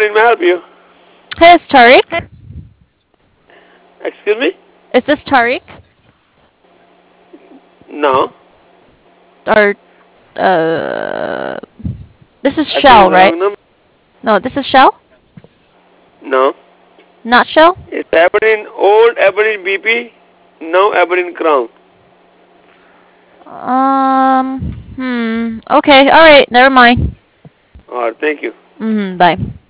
Aberdeen. May I help you? Hey, it's Tariq. Excuse me? Is this Tariq? No. Or, uh... This is I think it's Shell, the right? wrong number. No, this is Shell? No. Not Shell? It's Aberdeen, old Aberdeen BP, now Aberdeen Crown. Okay, alright, never mind. Alright, thank you. Bye.